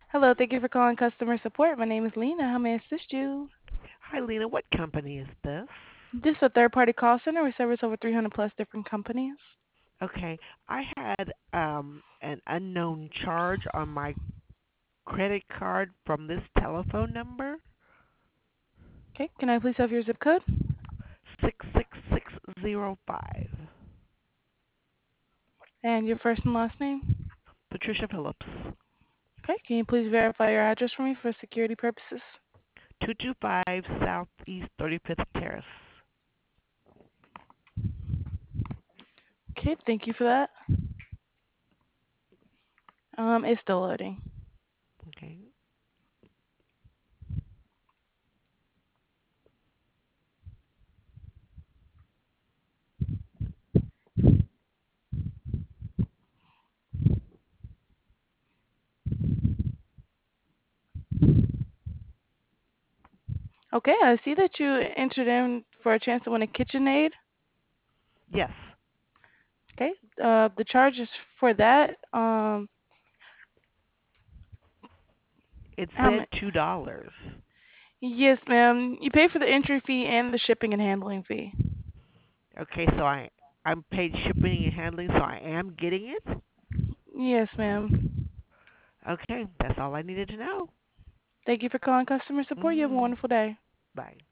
Hello, thank you for calling customer support. My name is Lena. How may I assist you? Hi, Lena. What company is this? This is a third-party call center. We service over 300 plus different companies. Okay, I had an unknown charge on my credit card from this telephone number, Okay, can I please have your zip code 66605. and your first and last name? Patricia Phillips, Okay, can you please verify your address for me for security purposes? 225 Southeast 35th Terrace. Okay, thank you for that. It's still loading. Okay. Okay, I see that you entered in for a chance to win a KitchenAid. Yes, Okay, the charges for that, it how said much? $2. Yes, ma'am. You pay for the entry fee and the shipping and handling fee. Okay, so I'm paid shipping and handling, so I am getting it. Yes, ma'am. Okay, that's all I needed to know. Thank you for calling customer support. You have a Mm, wonderful day. bye.